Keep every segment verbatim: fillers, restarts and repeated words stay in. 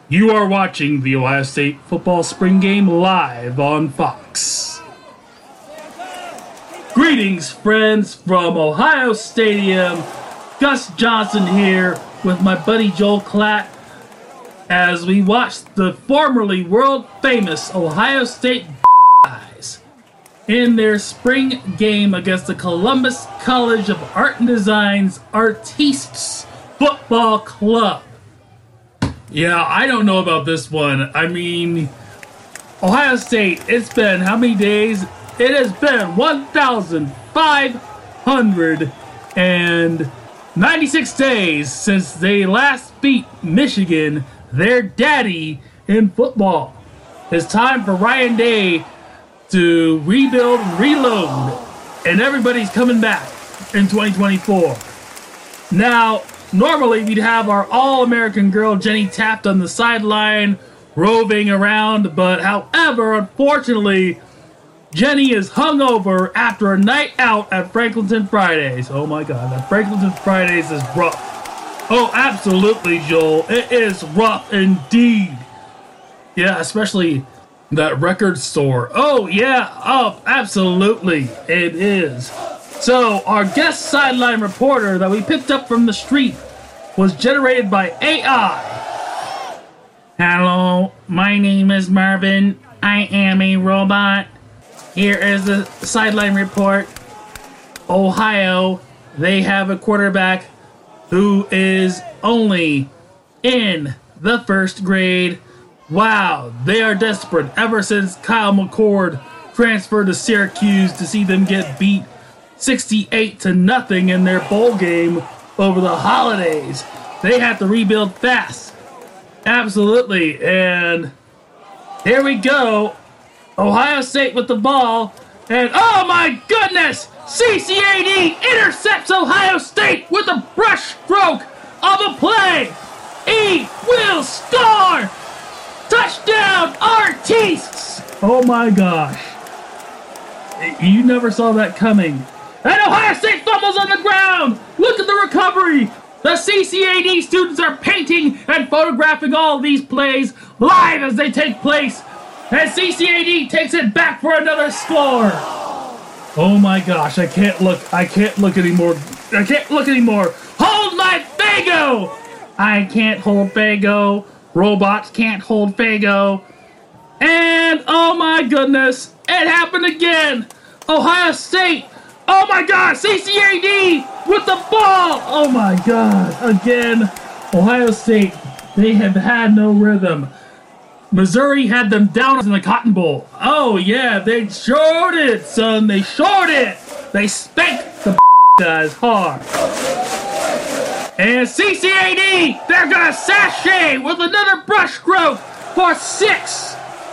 You are watching the Ohio State football spring game live on Fox. Greetings, friends, from Ohio Stadium. Gus Johnson here with my buddy Joel Klatt as we watch the formerly world-famous Ohio State guys in their spring game against the Columbus College of Art and Design's Artistes Football Club. Yeah, I don't know about this one. I mean, Ohio State, it's been how many days? It has been one thousand five hundred ninety-six days since they last beat Michigan, their daddy, in football. It's time for Ryan Day to rebuild and reload, and everybody's coming back in twenty twenty-four. Now, normally we'd have our All-American girl Jenny Taft on the sideline roving around, but however, unfortunately, Jenny is hungover after a night out at Franklinton Fridays. Oh my god, that Franklinton Fridays is rough. Oh, absolutely, Joel. It is rough indeed. Yeah, especially that record store. Oh, yeah. Oh, absolutely. It is. So, our guest sideline reporter that we picked up from the street was generated by A I. Hello, my name is Marvin. I am a robot. Here is the sideline report. Ohio, they have a quarterback who is only in the first grade. Wow, they are desperate ever since Kyle McCord transferred to Syracuse to see them get beat sixty-eight to nothing in their bowl game over the holidays. They have to rebuild fast. Absolutely. And here we go. Ohio State with the ball. And oh my goodness! C C A D intercepts Ohio State with a brush stroke of a play. He will score! Touchdown, Artistes! Oh my gosh. You never saw that coming. And Ohio State fumbles on the ground! Look at the recovery! The C C A D students are painting and photographing all these plays live as they take place. And C C A D takes it back for another score. Oh my gosh, I can't look. I can't look anymore. I can't look anymore. Hold my Fago! I can't hold Fago. Robots can't hold Fago. And oh my goodness, it happened again. Ohio State. Oh my god, C C A D with the ball. Oh my god, again. Ohio State, they have had no rhythm. Missouri had them down in the Cotton Bowl. Oh yeah, they showed it, son. They showed it. They spanked the guys hard. And C C A D, they're gonna sashay with another brush stroke for six.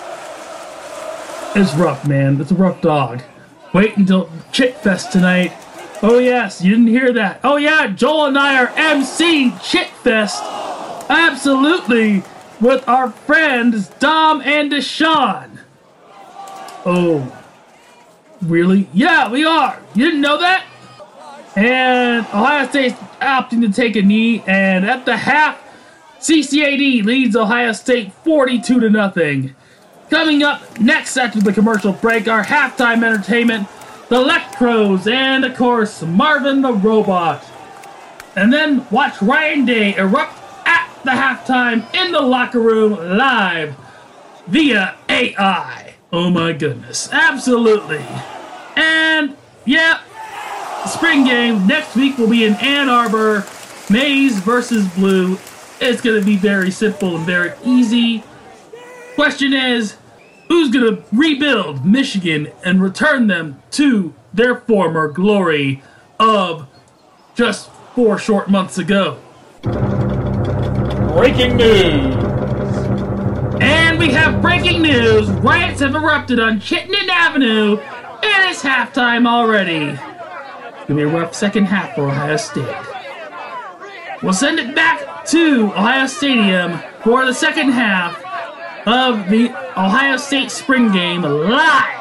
It's rough, man. It's a rough dog. Wait until Chit Fest tonight. Oh yes, you didn't hear that. Oh yeah, Joel and I are emceeing Chit Fest. Absolutely. With our friends Dom and Deshaun. Oh, really? Yeah, we are. You didn't know that? And Ohio State's opting to take a knee, and at the half, C C A D leads Ohio State forty-two to nothing. Coming up next after the commercial break, our halftime entertainment, the Electros, and of course, Marvin the Robot. And then watch Ryan Day erupt at the halftime in the locker room live via A I. Oh my goodness. Absolutely. And yeah, spring game next week will be in Ann Arbor. Maize versus Blue. It's going to be very simple and very easy. Question is, who's going to rebuild Michigan and return them to their former glory of just four short months ago? Breaking news! And we have breaking news. Riots have erupted on Chittenden Avenue. It is halftime already. It's going to be a rough second half for Ohio State. We'll send it back to Ohio Stadium for the second half of the Ohio State spring game live